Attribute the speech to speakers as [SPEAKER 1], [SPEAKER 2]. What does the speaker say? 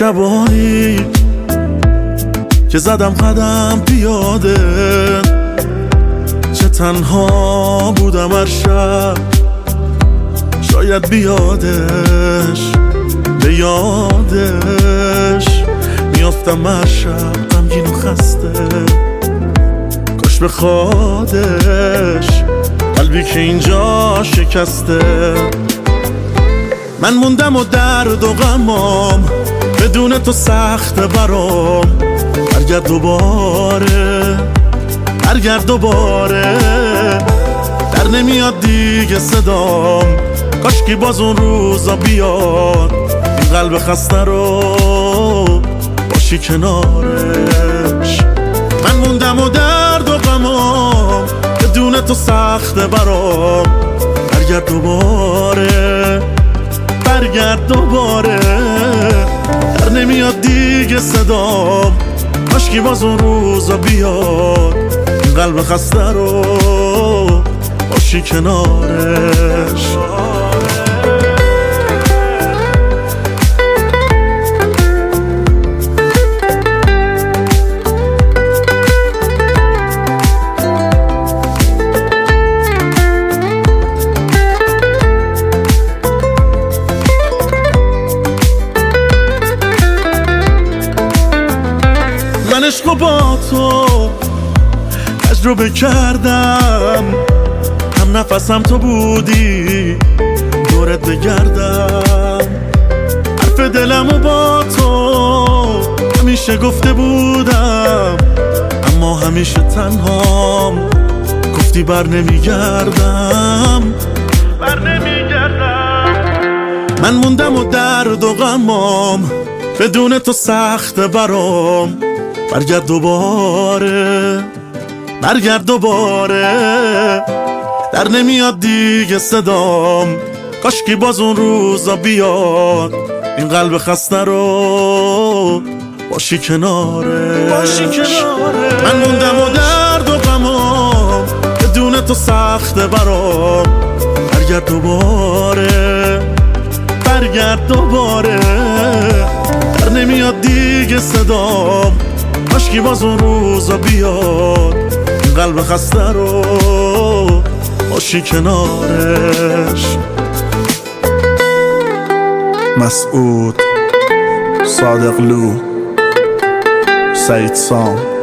[SPEAKER 1] شبانی که زدم قدم پیاده، چه تنها بودم هر شب، شاید بیادش به یادش میافتم هر شب غمگین و خسته، کاش به خودش قلبی که اینجا شکسته. من موندم و درد و غمام بدون تو سخت برام، برگرد دوباره برگرد دوباره، در نمیاد دیگه صدام، کاشکی باز اون روزا بیاد، این قلب خسته رو باشی کنارش. من موندم و درد و غمام بدون تو سخت برام، برگرد دوباره برگرد دوباره، در نمیاد دیگه صدام، کاشکی باز اون روزا بیاد، این قلب خسته رو باشی کنارش. من عشقو با تو تجربه کردم، هم نفسم تو بودی دورت بگردم، حرف دلمو با تو همیشه گفته بودم، اما همیشه تنهام، گفتی بر نمیگردم. من موندم و درد و غمام بدون تو سخت برام، برگرد دوباره برگرد دوباره، در نمیاد دیگه صدام، کاشکی باز اون روزا بیاد، این قلب خسته رو باشی کنارش. من موندم و درد و غمام بدون تو سخت برام، برگرد دوباره برگرد دوباره، در نمیاد دیگه صدام، کاشکی باز اون روزا بیاد، این قلب خسته رو باشی کنارش.
[SPEAKER 2] مسعود، صادق لو، سعید سام.